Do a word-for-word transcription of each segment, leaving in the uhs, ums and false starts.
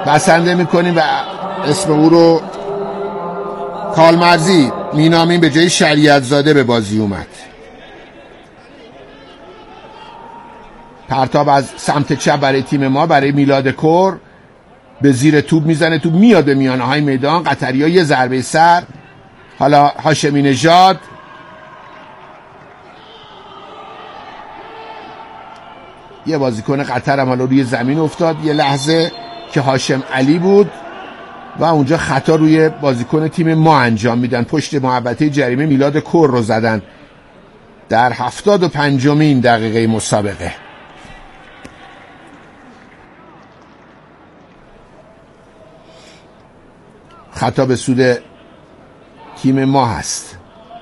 بسنده میکنیم و اسم او رو کالمرزی مینامیم به جای شریعت زاده به بازی اومد. پرتاب از سمت چپ برای تیم ما، برای میلاد کور، به زیر توپ میزنه، توپ میاد به میانه های میدان. قطری‌ها یه ضربه سر. حالا هاشمی نژاد یه بازیکن قطر هم حالا روی زمین افتاد یه لحظه که هاشم علی بود و اونجا خطا روی بازیکن تیم ما انجام میدن. پشت محوطه جریمه میلاد کور رو زدن در هفتاد و پنجمین دقیقه مسابقه. خطا به سود تیم ما هست.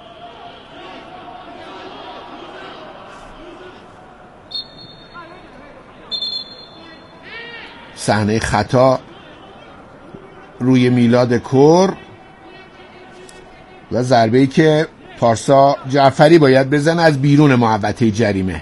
صحنه خطا روی میلاد کور و ضربه‌ای که پارسا جعفری باید بزنه از بیرون محوطه جریمه.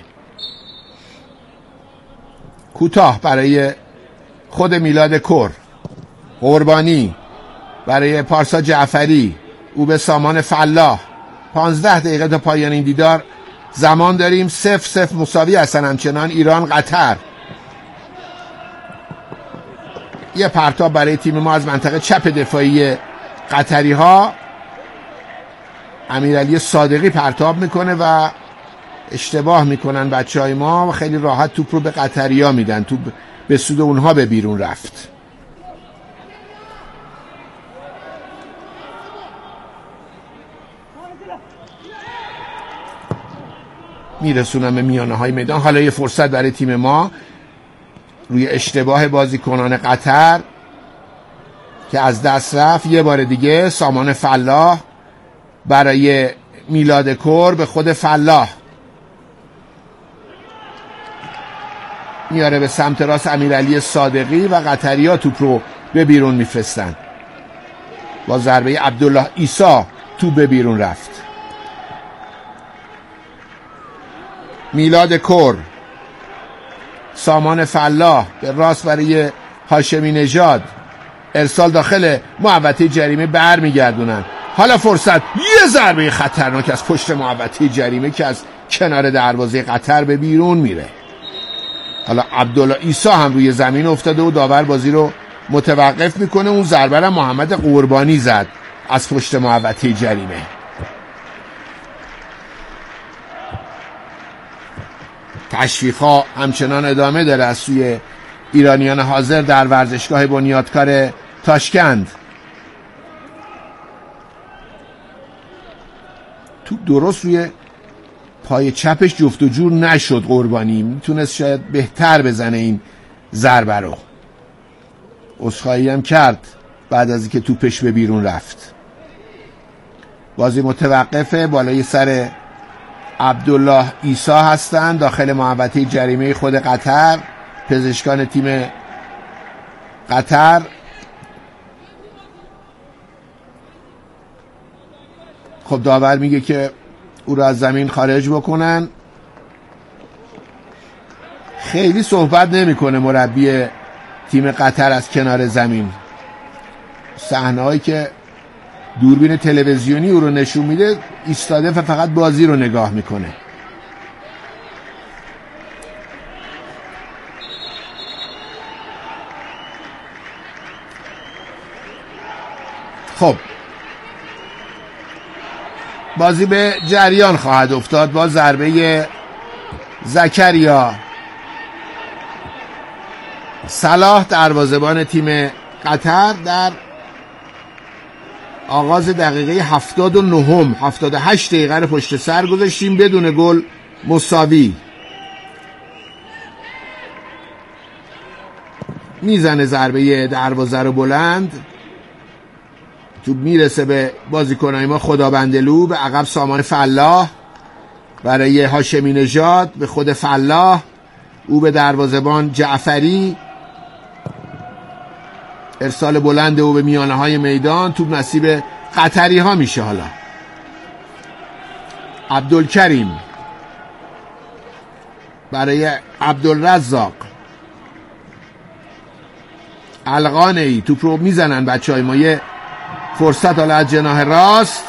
کوتاه برای خود میلاد کور، قربانی برای پارسا جعفری، او به سامان فلاح. پانزده دقیقه تا پایان این دیدار زمان داریم. صفر صفر مساوی هستن همچنان ایران قطر. یه پرتاب برای تیم ما از منطقه چپ دفاعی قطری ها. امیرعلی صادقی پرتاب میکنه و اشتباه میکنن بچه های ما و خیلی راحت توپ رو به قطری ها میدن. توپ به سود اونها به بیرون رفت. میرسونم به میانه های میدان. حالا یه فرصت برای تیم ما روی اشتباه بازیکنان قطر که از دست رفت. یه بار دیگه سامان فلاح برای میلاد کور، به خود فلاح میاره به سمت راست امیرعلی صادقی و قطری‌ها توپ رو به بیرون میفرستن. با ضربه عبدالله عیسی توپ به بیرون رفت. میلاد کور، سامان فلاح به راست برای هاشمی نژاد. ارسال داخل محوطه جریمه بر میگردونن. حالا فرصت، یه ضربه خطرناک از پشت محوطه جریمه که از کنار دروازه قطر به بیرون میره. حالا عبدالله عیسی هم روی زمین افتاده و داور بازی رو متوقف میکنه. اون ضربه را محمد قربانی زد از پشت محوطه جریمه. تشویق‌ها همچنان ادامه داره از سوی ایرانیان حاضر در ورزشگاه بنیادکار تاشکند. توپ درست روی پای چپش جفت و جور نشد. قربانی میتونست شاید بهتر بزنه این ضربه رو. عذرخواهی هم کرد بعد از اینکه توپش به بیرون رفت. بازی متوقفه. بالای سر عبدالله عیسی هستند داخل محوطه جریمه خود قطر. پزشکان تیم قطر خب داور میگه که او را از زمین خارج بکنن. خیلی صحبت نمیکنه مربی تیم قطر از کنار زمین. صحنه‌هایی که دوربین تلویزیونی او رو نشون میده ایستاده و فقط بازی رو نگاه میکنه. خب بازی به جریان خواهد افتاد با ضربه زکریا. صلاح دروازه‌بان تیم قطر در آغاز دقیقه هفتاد و نهم هفتاد و هشت دقیقه رو پشت سر گذاشتیم بدون گل مساوی. میزنه ضربه دروازه رو بلند. توپ میرسه به بازیکنای ما. خدابندلو به عقب سامان فلاح برای هاشمی نژاد، به خود فلاح، او به دروازه‌بان جعفری. ارسال بلند او به میانه های میدان. توپ نصیب قطری ها میشه. حالا عبدالکریم برای عبدالرزاق. القانه‌ای توپ رو میزنن بچه های ما. یه فرصت حالا از جناح راست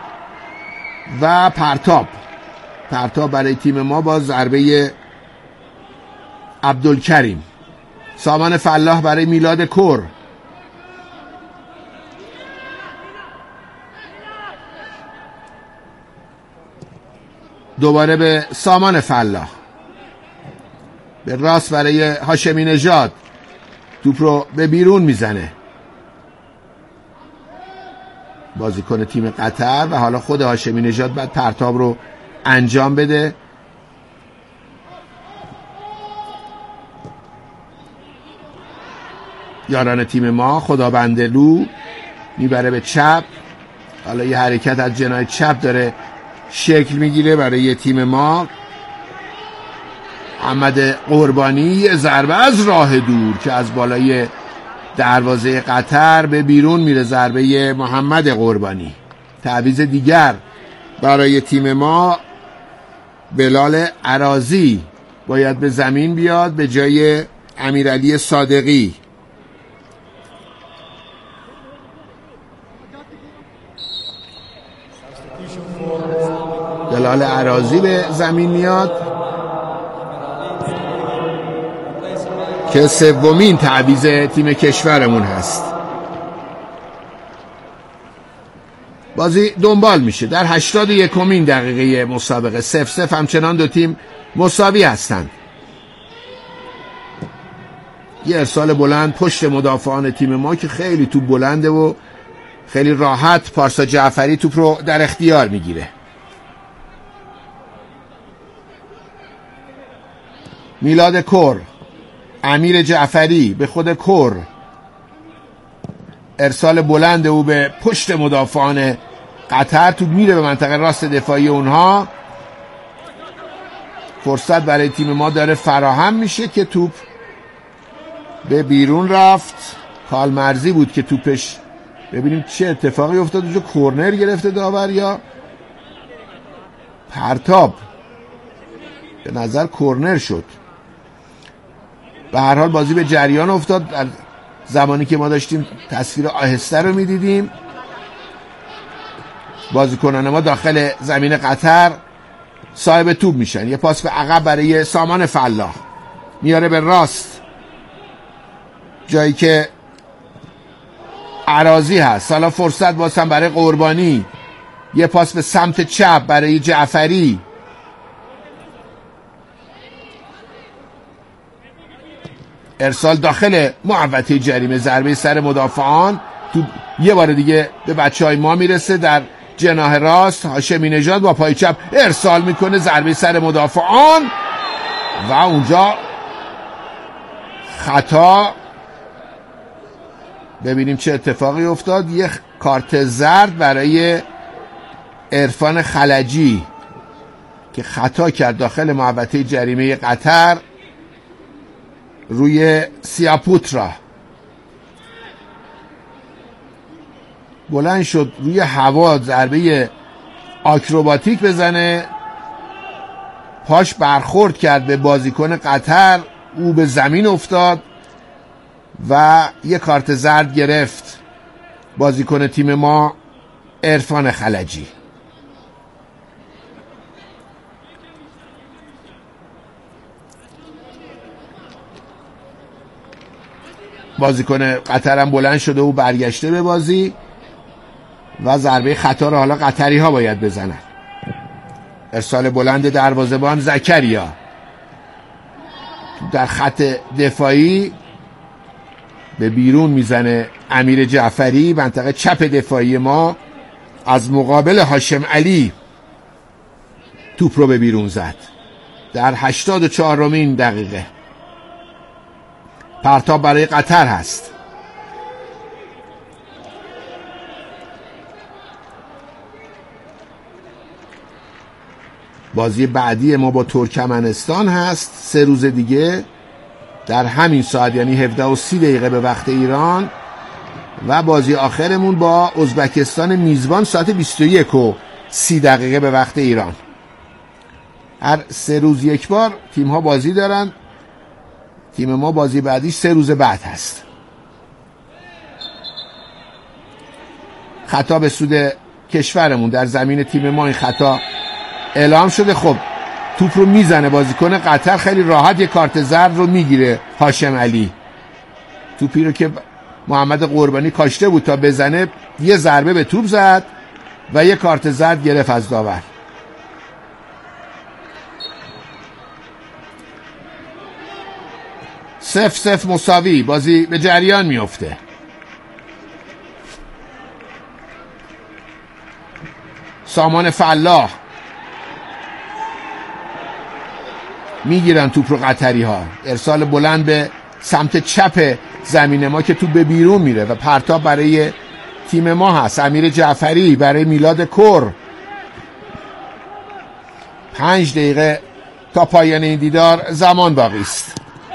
و پرتاب پرتاب برای تیم ما با ضربه عبدالکریم. سامان فلاح برای میلاد کر. دوباره به سامان فلاح، به راست برای هاشمی نژاد، توپ رو به بیرون میزنه بازیکن تیم قطر و حالا خود هاشمی نژاد بعد پرتاب رو انجام بده. یاران تیم ما خدابندلو میبره به چپ. حالا یه حرکت از جناح چپ داره شکل میگیره برای تیم ما. محمد قربانی یه ضربه از راه دور که از بالای دروازه قطر به بیرون میره. ضربه محمد قربانی. تعویض دیگر برای تیم ما، بلال عراضی باید به زمین بیاد به جای امیرعلی صادقی. بلال عراضی به زمین میاد که سومین تعویض تیم کشورمون هست. بازی دنبال میشه در هشتاد و یکمین دقیقه مسابقه. صفر صفر همچنان دو تیم مساوی هستند. یه ارسال بلند پشت مدافعان تیم ما که خیلی توپ بلنده و خیلی راحت پارسا جعفری توپ رو در اختیار میگیره. میلاد کر، امیر جعفری به خود کر. ارسال بلند او به پشت مدافعان قطر. توپ میره به منطقه راست دفاعی اونها. فرصت برای تیم ما داره فراهم میشه که توپ به بیرون رفت. کالمرزی بود که توپش، ببینیم چه اتفاقی افتاد اونجا، کورنر گرفته داور یا پرتاب؟ به نظر کورنر شد. به هر حال بازی به جریان افتاد. در زمانی که ما داشتیم تصویر آهسته رو میدیدیم، بازیکنان ما داخل زمین قطر صاحب توپ میشن. یه پاس به عقب برای سامان فلاح، میاره به راست جایی که عراضی هست. حالا فرصت بازم برای قربانی. یه پاس به سمت چپ برای جعفری. ارسال داخل محوطه جریمه. ضربه سر مدافعان. تو یه بار دیگه به بچه های ما میرسه در جناح راست. هاشمی نژاد با پای چپ ارسال میکنه. ضربه سر مدافعان و اونجا خطا. ببینیم چه اتفاقی افتاد. یه کارت زرد برای عرفان خلجی که خطا کرد داخل محوطه جریمه قطر روی سیاپوترا. بلند شد روی هوا ضربه آکروباتیک بزنه. پاش برخورد کرد به بازیکن قطر، او به زمین افتاد و یه کارت زرد گرفت بازیکن تیم ما عرفان خلجی. بازیکن قطر هم بلند شده و برگشته به بازی و ضربه خطا رو حالا قطری ها باید بزنن. ارسال بلند دروازه‌بان زکریا در خط دفاعی به بیرون میزنه. امیر جعفری منطقه چپ دفاعی ما از مقابل هاشم علی توپ رو به بیرون زد در هشتاد و چهارمین دقیقه. پرتاب برای قطر هست. بازی بعدی ما با ترکمنستان هست سه روز دیگه در همین ساعت، یعنی هفده و سی دقیقه به وقت ایران، و بازی آخرمون با ازبکستان میزبان ساعت بیست و یک و سی دقیقه به وقت ایران. هر سه روز یک بار تیم ها بازی دارن. تیم ما بازی بعدیش سه روز بعد هست. خطا به سود کشورمون، در زمین تیم ما این خطا اعلام شده. خب توپ رو میزنه بازیکن قطر، خیلی راحت یه کارت زرد رو میگیره هاشم علی. توپی رو که محمد قربانی کاشته بود تا بزنه، یه ضربه به توپ زد و یه کارت زرد گرفت از داور. صفر صفر مساوی، بازی به جریان میفته. سامان فلاح میگیرن توپ رو قطری ها، ارسال بلند به سمت چپ زمین ما که توپ به بیرون میره و پرتاب برای تیم ما هست. امیر جعفری برای میلاد کور. پنج دقیقه تا پایان این دیدار زمان باقی است.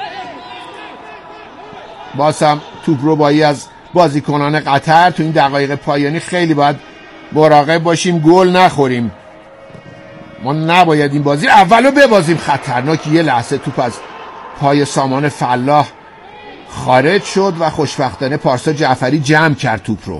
باز هم توپ رو بایی از بازیکنان قطر تو این دقایق پایانی خیلی باید مراقب باشیم گل نخوریم. ما نباید این بازی اولو ببازیم. خطرناک، یه لحظه توپ از پای سامان فلاح خارج شد و خوشبختانه پارسا جعفری جمع کرد توپ رو.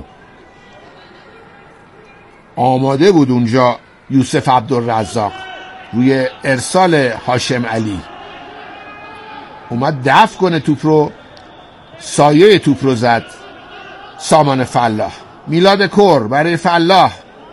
آماده بود اونجا یوسف عبدالرزاق روی ارسال هاشم علی، اومد دفع کنه توپ رو، سایه توپ رو زد سامان فلاح. میلاد کور برای فلاح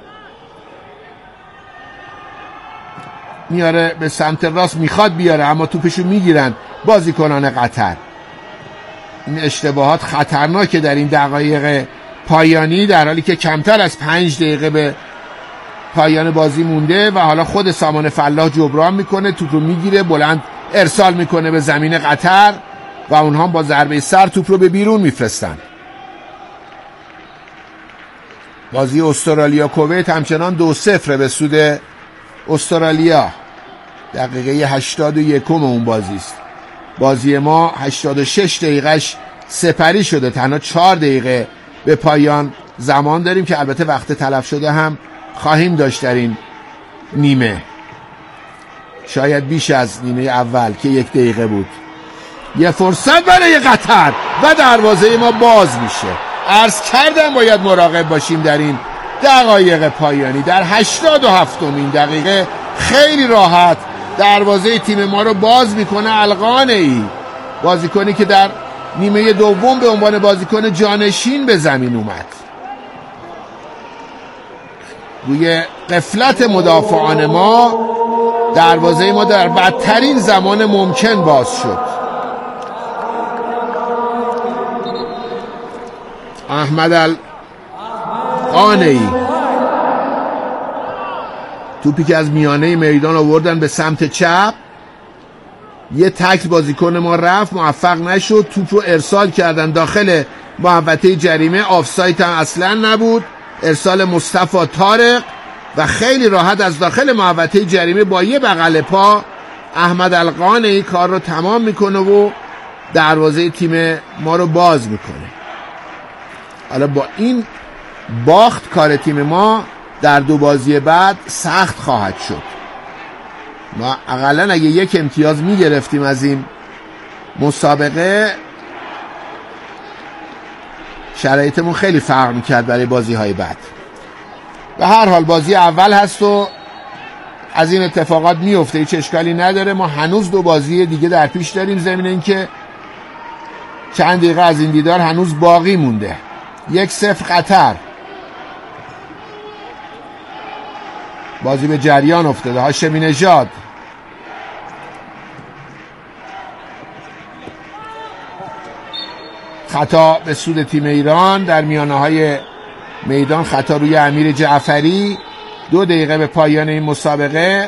میاره به سمت راست، میخواد بیاره اما توپشو میگیرن بازیکنان قطر. این اشتباهات خطرناکه در این دقایق پایانی، در حالی که کمتر از پنج دقیقه به پایان بازی مونده و حالا خود سامان فلاح جبران میکنه، توپ رو میگیره، بلند ارسال میکنه به زمین قطر و اونها با ضربه سر توپ رو به بیرون میفرستن. بازی استرالیا کویت همچنان دو صفر به سود استرالیا. دقیقه هشتاد و یکم اون بازی است. بازی ما هشتاد و شش دقیقش سپری شده، تنها چهار دقیقه به پایان زمان داریم که البته وقت تلف شده هم خواهیم داشت در این نیمه، شاید بیش از نیمه اول که یک دقیقه بود. یه فرصت برای قطر و دروازه ما باز میشه. عرض کردم باید مراقب باشیم در این دقایق پایانی. در هشتاد و هفتمین دقیقه خیلی راحت دروازه تیم ما رو باز میکنه القانعی، بازیکنی که در نیمه دوم به عنوان بازیکن جانشین به زمین اومد. روی غفلت مدافعان ما دروازه ما در بدترین زمان ممکن باز شد. احمد القانعی توپی که از میانه میدان آوردن به سمت چپ، یه تکل بازیکن ما رفت، موفق نشد، توپ رو ارسال کردن داخل محوطه جریمه، آفساید هم اصلا نبود. ارسال مصطفی طارق و خیلی راحت از داخل محوطه جریمه با یه بغل پا احمد القانعی کار رو تمام میکنه و دروازه تیم ما رو باز میکنه. حالا با این باخت کار تیم ما در دو بازی بعد سخت خواهد شد. ما اقلن اگه یک امتیاز میگرفتیم از این مسابقه، شرایطمون خیلی فرق میکرد برای بازی های بعد. به هر حال بازی اول هست و از این اتفاقات میفته، هیچ اشکالی نداره. ما هنوز دو بازی دیگه در پیش داریم، ضمن اینکه چند دقیقه از این دیدار هنوز باقی مونده. یک صفر قطر. بازی به جریان افتاده. هاشمی نژاد خطا به سود تیم ایران در میانه های میدان، خطا روی امیر جعفری. دو دقیقه به پایان این مسابقه،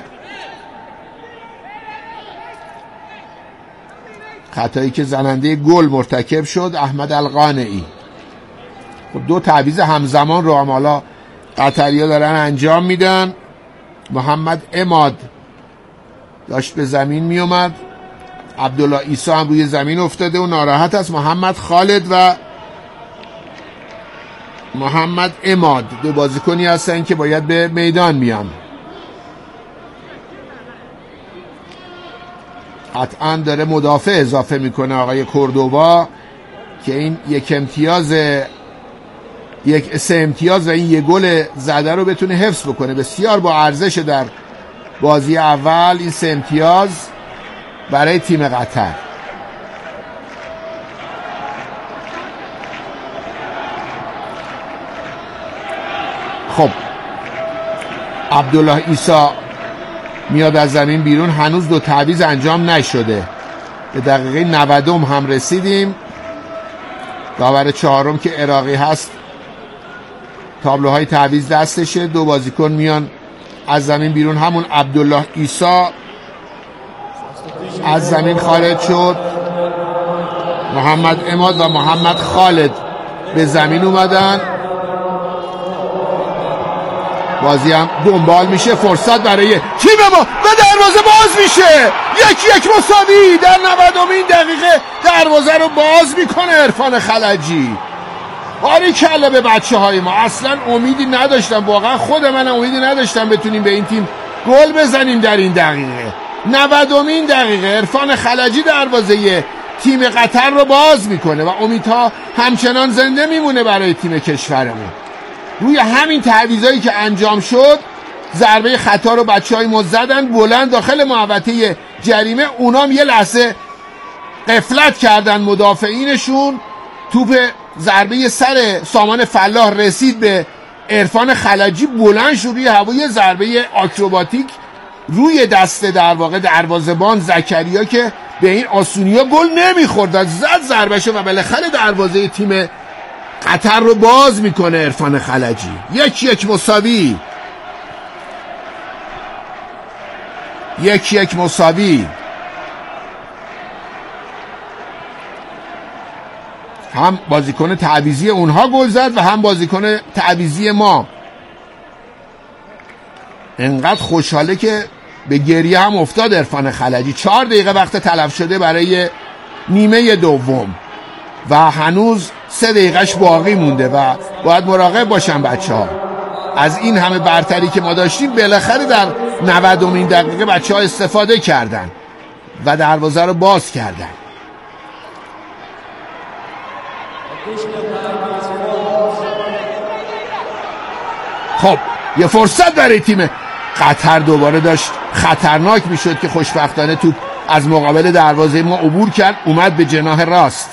خطایی که زننده گل مرتکب شد احمد القانعی. خب دو تعویض همزمان رو حالا قطری‌ها دارن انجام میدن. محمد اماد داشت به زمین می اومد، عبدالله عیسی هم روی زمین افتاده و ناراحت است. محمد خالد و محمد اماد دو بازیکنی هستن که باید به میدان بیان. قطعا داره مدافع اضافه میکنه آقای کوردوبا که این یک امتیاز یک سه امتیاز و این یک گل زده رو بتونه حفظ بکنه. بسیار با ارزش در بازی اول این سه امتیاز برای تیم قطر. خب عبدالله عیسی میاد از زمین بیرون. هنوز دو تعویض انجام نشده. به دقیقه نود هم رسیدیم. داور چهارم که عراقی هست تابلوهای تعویض دستشه. دو بازیکن میان از زمین بیرون. همون عبدالله عیسی از زمین خارج شد. محمد عماد و محمد خالد به زمین اومدن. بازی هم دنبال میشه. فرصت برای تیم ما و دروازه باز میشه. یک یک مساوی در نودمین دقیقه. دروازه رو باز میکنه عرفان خلجی. آری کلا به بچه های ما. اصلا امیدی نداشتم، واقعا خود من امیدی نداشتم بتونیم به این تیم گل بزنیم در این دقیقه. نودمین دقیقه عرفان خلجی دروازه تیم قطر رو باز میکنه و امیدها همچنان زنده میمونه برای تیم کشورمون. روی همین تعویضایی که انجام شد ضربه خطا رو بچهای ما زدن بلند داخل محوطه جریمه. اونام یه لحظه غفلت کردن مدافعینشون. توپ ضربه سر سامان فلاح رسید به عرفان خلجی، بلند شد روی هوای ضربه آکروباتیک روی دست در واقع دروازه‌بان زکریا که به این آسونیا گل نمیخورد، زد ضربهشو و بالاخره دروازه تیم قطر رو باز میکنه عرفان خلجی. یک یک مساوی. یک یک مساوی. هم بازیکن تعویضی اونها گل زد و هم بازیکن تعویضی ما. انقدر خوشحاله که به گریه هم افتاد عرفان خلجی. چهار دقیقه وقت تلف شده برای نیمه دوم و هنوز سه دقیقهش باقی مونده و باید مراقب باشن بچه ها. از این همه برتری که ما داشتیم بالاخره در نودمین دقیقه بچه ها استفاده کردن و دروازه رو باز کردن. خب یه فرصت برای تیم قطر دوباره داشت خطرناک میشد که خوشبختانه توپ از مقابل دروازه ما عبور کرد، اومد به جناح راست.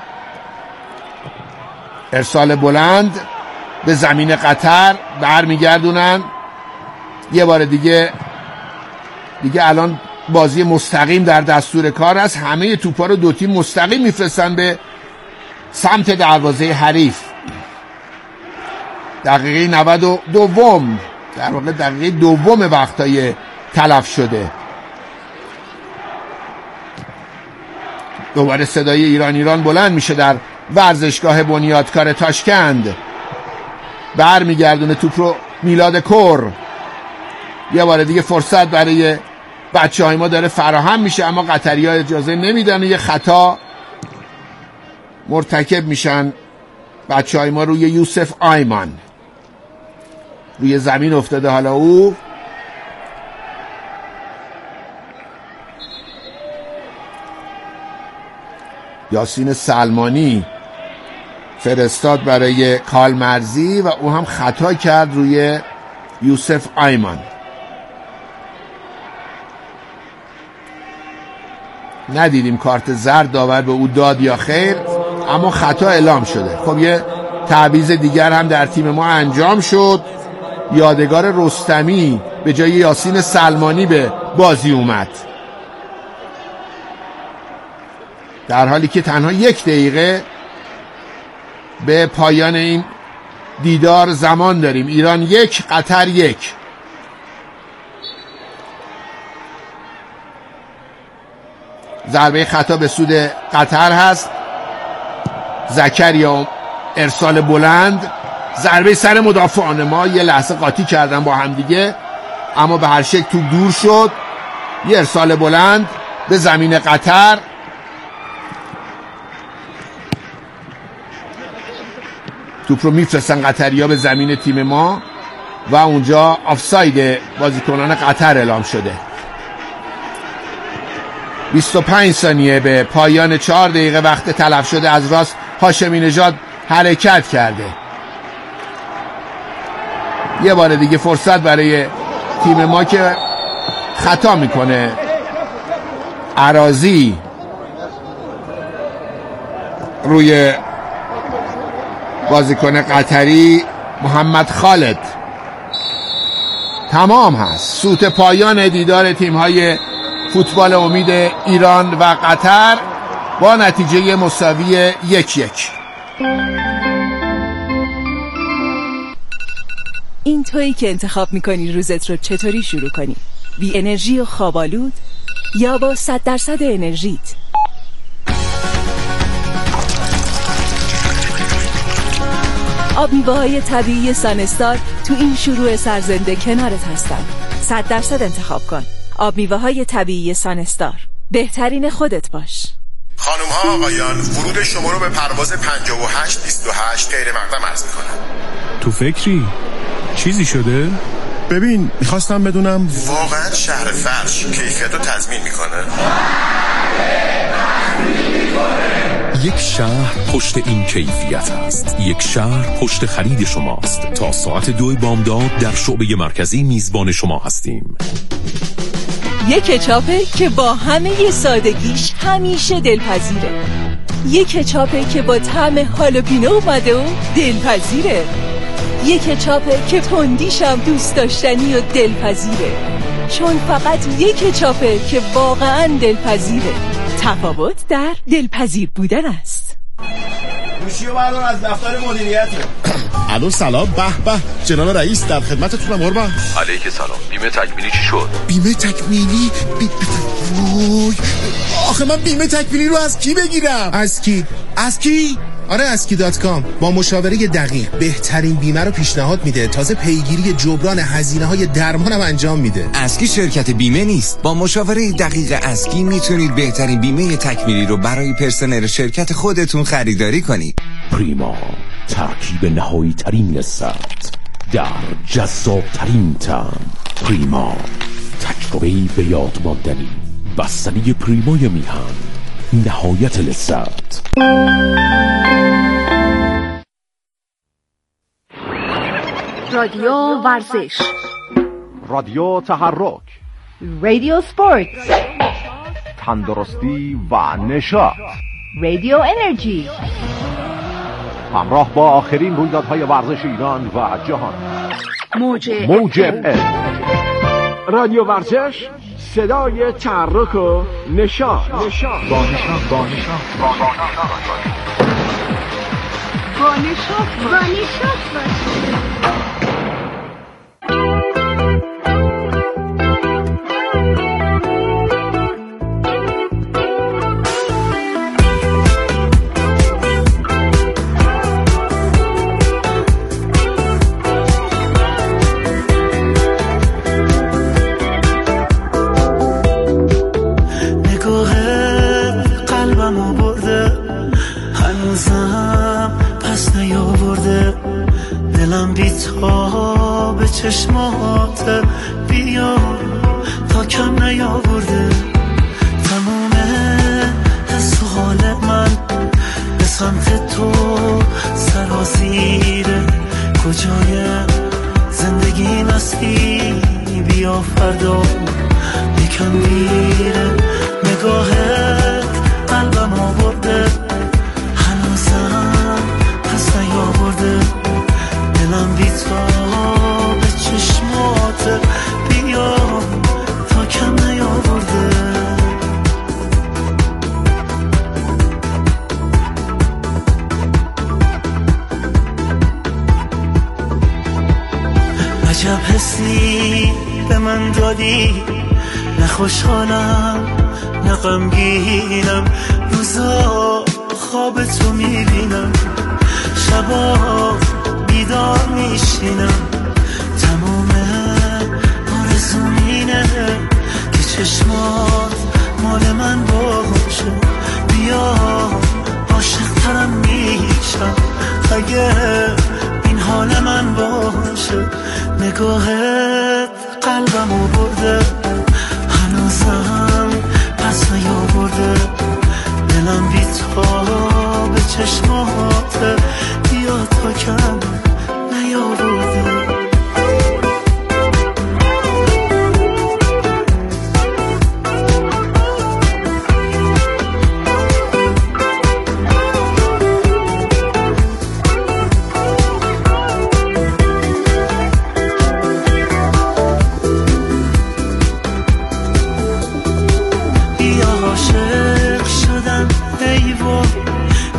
ارسال بلند به زمین قطر، برمیگردونن یه بار دیگه. دیگه الان بازی مستقیم در دستور کار است. همه توپا رو دو تیم مستقیم میفرستن به سمت دروازه حریف. دقیقه نود و دوم، در واقع دقیقه دوم وقتای تلف شده. دوباره صدای ایران ایران بلند میشه در ورزشگاه بنیادکار تاشکند. برمیگردونه توپ رو میلاد کور. یه بار دیگه فرصت برای بچه های ما داره فراهم میشه اما قطری ها اجازه نمیدن و یه خطا مرتکب میشن بچه های ما روی یوسف آیمان. روی زمین افتاده حالا او. یاسین سلمانی فرستاد برای کالمرزی و او هم خطا کرد روی یوسف آیمان. ندیدیم کارت زرد داور به او داد یا خیر، اما خطا اعلام شده. خب یه تعویض دیگر هم در تیم ما انجام شد. یادگار رستمی به جای یاسین سلمانی به بازی اومد، در حالی که تنها یک دقیقه به پایان این دیدار زمان داریم. ایران یک، قطر یک. ضربه خطا به سود قطر هست. زکریا ارسال بلند، ضربه سر مدافعان ما، یه لحظه قاطی کردن با هم دیگه اما به هر شکل توپ دور شد. یه ارسال بلند به زمین قطر. توپ رو میفرستن قطریا به زمین تیم ما و اونجا آفساید بازیکنان قطر اعلام شده. بیست و پنج ثانیه به پایان چهار دقیقه وقت تلف شده. از راست هاشمی نژاد حرکت کرده. یه بار دیگه فرصت برای تیم ما که خطا میکنه. عراضی روی بازیکن قطری محمد خالد. تمام هست. سوت پایان دیدار تیم‌های فوتبال امید ایران و قطر با نتیجه مساوی یک یک. این تویی که انتخاب میکنی روزت رو چطوری شروع کنی؟ بی انرژی و خوابالود یا با صد درصد انرژیت؟ آب میوه‌های طبیعی سانستار تو این شروع سرزنده کنارت هستن. صد درصد انتخاب کن. آب میوه‌های طبیعی سانستار. بهترین خودت باش. خانم ها آقایان، ورود شما رو به پرواز پنجاه و هشت بیست و هشت غیر مقدم عرض میکنم. تو فکری؟ چیزی شده؟ ببین میخواستم بدونم واقعا شهر فرش کیفیت رو تضمین میکنه؟ یک شهر پشت این کیفیت است. یک شهر پشت خرید شماست. تا ساعت دو بامداد در شعبه مرکزی میزبان شما هستیم. یک کچاپه که با همه سادگیش همیشه دلپذیره. یک کچاپه که با طعم هالوپینو اومده و دلپذیره. یک کچاپه که تندیش هم دوست داشتنی و دلپذیره. چون فقط یک کچاپه که واقعا دلپذیره. تفاوت در دلپذیر بودن است. گوشی و بردار از دفتر مدیریت. الو سلام. به به جناب رئیس در خدمتتونم قربان. علیک سلام. بیمه تکمیلی چی شد؟ بیمه تکمیلی بی... بی... وای آخه من بیمه تکمیلی رو از کی بگیرم؟ از کی؟ از کی؟ آره اسکی دات کام با مشاوره دقیق بهترین بیمه رو پیشنهاد میده. تازه پیگیری جبران هزینه‌های درمان هم انجام میده. اسکی شرکت بیمه نیست. با مشاوره دقیق اسکی میتونید بهترین بیمه تکمیلی رو برای پرسنل شرکت خودتون خریداری کنید. پریما، ترکیب نهایی ترین لذت در جذاب ترین طعم. پریما، تجربه‌ای به یاد ماندنی. بستنی پریمای میهن، نهایت لذت. رادیو ورزش، رادیو تحرک، رادیو سپورت، تندرستی و نشاط، رادیو انرژی. همراه با آخرین رویدادهای ورزش ایران و جهان. موج موج ال. رادیو ورزش، صدای تحرک و نشاط. نشاط با نشاط با نشاط با نشاط با نشاط باشه. به چشمات بیا تا کم نیاورده تموم حس و حال من به سمت تو سرازیره. کجای زندگی مستی بیا فردا یکم دیره. نگاهت قلبم آورده هنوزم پس نیاورده. دلم بی تو به چشمات بیا تا کم نیاورده. عجب حسی به من دادی، نه خوشحالم نه غمگینم. روزا خواب تو میبینم، شبا بیدار میشینم. تمام آرزوم اینه که چشمات مال من باشه. بیا عاشق ترم میشم اگه این حال من باشه. نگاهت قلبمو برده هنوزم پس نیاورده. دلم بی تو به چشمات بیا تا کم نیاورده.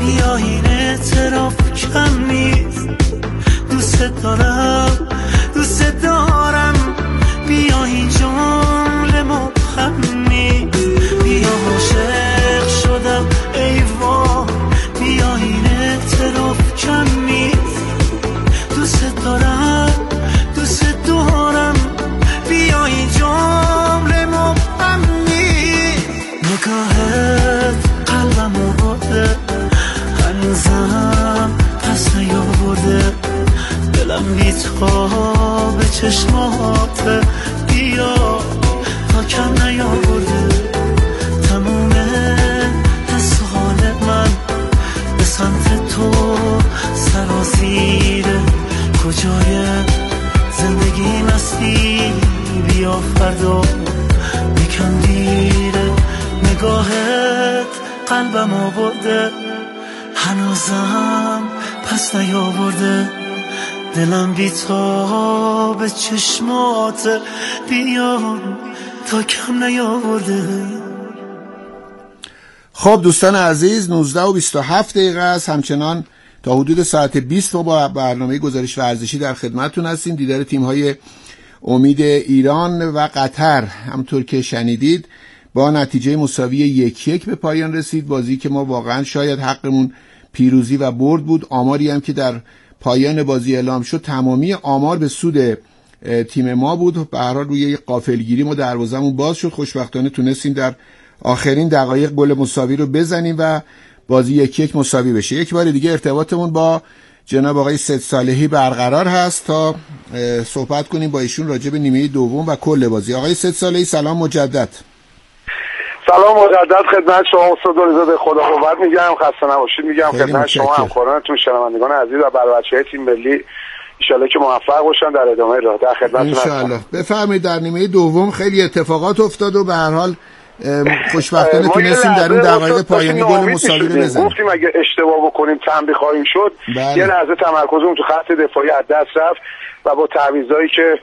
بیا این اعتراف کم نیست، دوست دارم دوست دارم، بیا این جمله مبهم نیست، بیا عاشق شدم ای وای، بیا این اعتراف کم نیست، دوست دارم دوست دارم، بیا این جمله مبهم نیست. نگاهت قلبمو برده، هنوزم پس نیاورده، دلم بی‌تاب چشمات، بیا تا کم نیاورده، تموم حس و حال من به سمت تو سرازیره، کجای زندگی مستی، بیا فردا یکم دیره، نگاهت قلبم آورده، هنوزم پس نیاورده، دلم بی‌تاب چشمات، بیا تا کم نیاورده. خب دوستان عزیز، نوزده و بیست و هفت دقیقه است، همچنان تا حدود ساعت بیست ما با برنامه گزارش ورزشی در خدمتتون هستیم. دیدار تیم‌های امید ایران و قطر همطور که شنیدید با نتیجه مساوی یک یک به پایان رسید. بازی که ما واقعا شاید حقمون پیروزی و برد بود. آماری هم که در پایان بازی اعلام شد تمامی آمار به سود تیم ما بود. به هر حال روی غافلگیری ما دروازمون باز شد، خوشبختانه تونستیم در آخرین دقایق گل مساوی رو بزنیم و بازی یک یک مساوی بشه. یک بار دیگه ارتباطمون با جناب آقای سید صالحی برقرار هست تا صحبت کنیم با ایشون راجع به نیمه دوم و کل بازی. آقای سید صالحی سلام مجدد. سلام مجدد خدمت شما استاد دلیزاده، خدا قوت میگم، خسته نباشید میگم خدمت شما همکارانتون، شنوندگان عزیز و برای بچه‌های تیم ملی، ان شاءالله که موفق باشن در ادامه راه. در خدمتتون هستم. ان شاءالله. بفرمایید. در نیمه دوم خیلی اتفاقات افتاد و به هر حال خوشبختانه تونستیم در اون دقایق پایانی گل مساوی رو بزنیم. گفتیم اگه اشتباه بکنیم تنبیه خواهیم شد. بله. یه لحظه تمرکزمون تو خط دفاعی از دست رفت و با تعویضایی که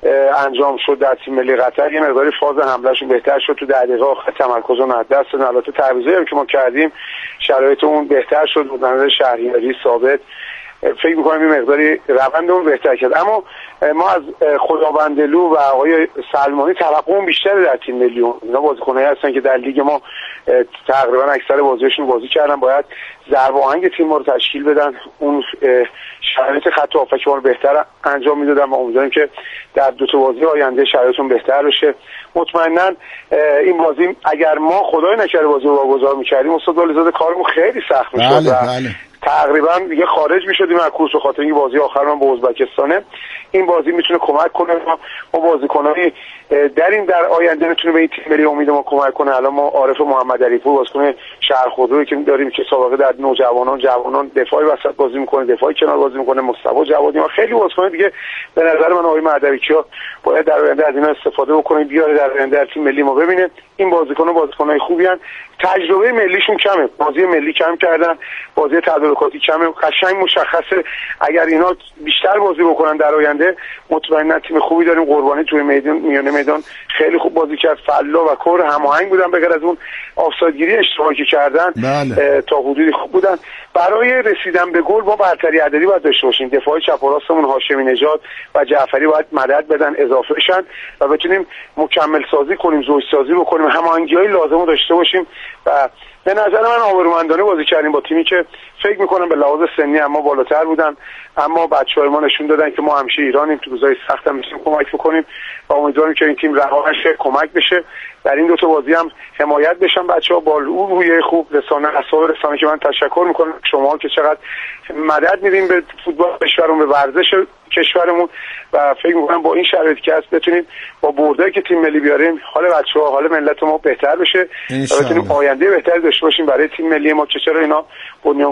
انجام شد در تیم ملی قطر یه مقداری فاز حملهشون بهتر شد. تو دقیقه آخر تمرکزمون از دست دادن. البته تعویضایی که ما کردیم شرایطمون بهتر شد. بود نظر شهریاری ثابت فکر می‌کنم این مقداری روندمون بهتر کرد. اما ما از خداوندلو و آقای سلمانی توقعمون بیشتره در تیم ملی. اینا بازیکنایی هستن که در لیگ ما تقریبا اکثر بازیاشون بازی کردن، باید ضرب آهنگ تیم ما رو تشکیل بدن، اون شرایط خط هافک ما رو بهتر انجام میدادن و امیدواریم که در دو تا بازی آینده شرایطمون بهتر بشه. مطمئنا این بازی اگر ما خدای نکرده بازی رو واگذار می‌کردیم استاد ولیزاده کارمون خیلی سخت می‌شد. بله بله. تقریبا دیگه خارج می‌شدیم از کورس به خاطر اینکه بازی آخر من با ازبکستانه. این بازی میتونه کمک کنه ما ما بازیکنایی در این در آینده میتونه به این تیم ملی امید ما کمک کنه. الان ما عارف محمد علیپور بازیکن شهر خودرویی که داریم که سابقه در نوجوانان جوانان دفاعی وسط بازی میکنه، دفاعی کنار بازی میکنه، مصطفی جوادی، ما خیلی بازیکن دیگه به نظر من آقای مهدوی‌کیا باید در آینده از اینا استفاده بکنه، بیاره در آینده در تیم ملی ما. ببینه این بازیکن‌ها بازیکنای خوبی ان، تجربه ملیشون کمه، بازی ملی کم کردن، بازی تدارکاتی کمه، قشنگ مشخصه اگر اینا بیشتر بازی بکنن در آینده مطمئنا تیم خوبی داریم. قربانی توی میدان میانه میدان خیلی خوب بازی کرد، فلا و کور هماهنگ بودن، بغیر از اون آفسایدگیری اشتباهی کردن بله. تا حدودی خوب بودن. برای رسیدن به گل ما برتری عددی باید داشته باشیم. دفاع چپ و راستمون هاشمی نژاد و جعفری باید مدد بدن، اضافه بشن و بتونیم مکمل سازی کنیم، زوج سازی بکنیم، هماهنگی‌های لازم رو داشته باشیم و به نظر من آبرومندانه بازی کردیم با تیمی که فکر میکنم به لحاظ سنی اما بالاتر بودن، اما بچه‌های ما نشون دادن که ما همیشه ایرانیم، تو روزهای سخت هم میتونیم کمک بکنیم و امیدواریم که این تیم رها نشه، کمک بشه در این دو تا بازی هم حمایت بشن بچه‌ها با روحیه خوب. رسانه اصحاب رسانه که من تشکر میکنم شما که چقدر مدد میدین به فوتبال کشورمون، به ورزش کشورمون و فکر میکنم با این شرایطی که هست بتونیم با بردایی که تیم ملی بیاریم حال بچه‌ها، حال ملت ما بهتر بشه و بتونیم آینده بهتری داشته باشیم برای تیم ملی ما که چرا اینا بنیان